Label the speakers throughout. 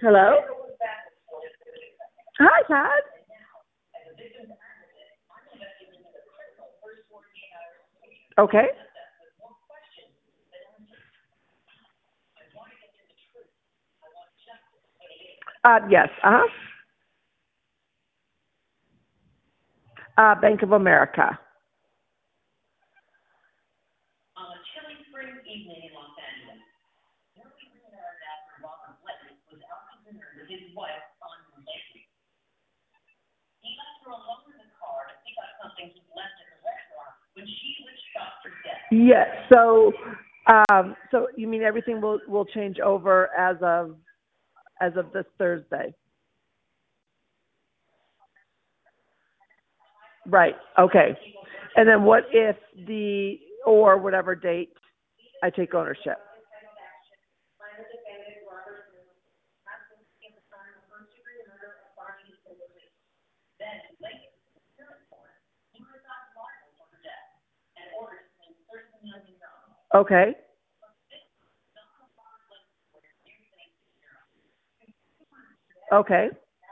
Speaker 1: Hello? Hi, Todd. Okay. Yes. Bank of America. Yes. So you mean everything will change over as of this Thursday? Right. Okay. And then what if the or whatever date I take ownership? Okay. Okay.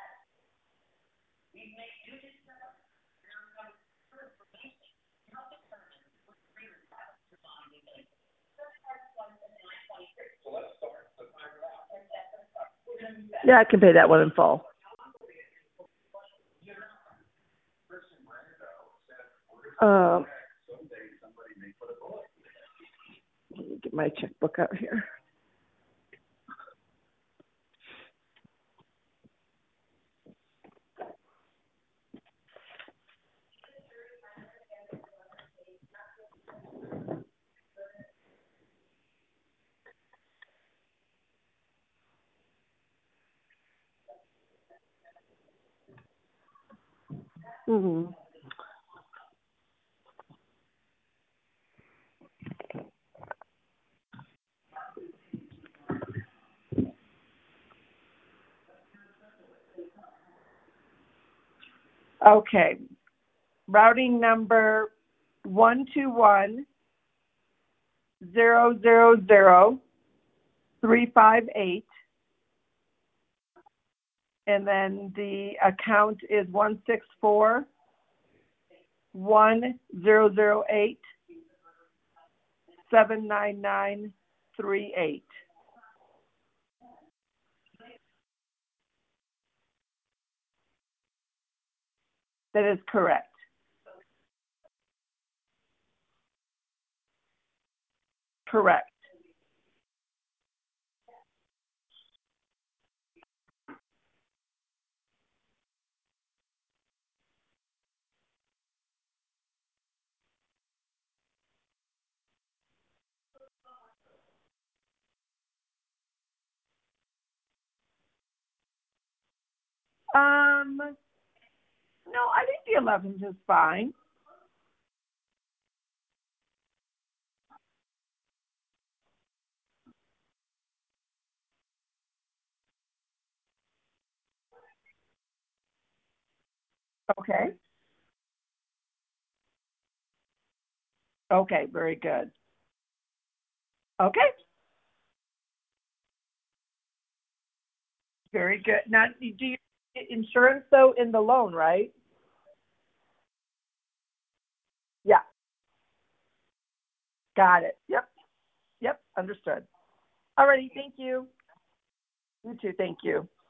Speaker 1: Yeah, I can pay that one in full. Um, Let me get my checkbook out here. hmm Okay. Routing number 121 000 358, and then the account is 164 1008 79938. That is correct. Correct. No, I think the 11th is fine. Okay. Okay, very good. Okay, very good. Now, do you get insurance though in the loan, right? Yeah, got it. Yep, yep, understood. Alrighty, thank you. You too, thank you.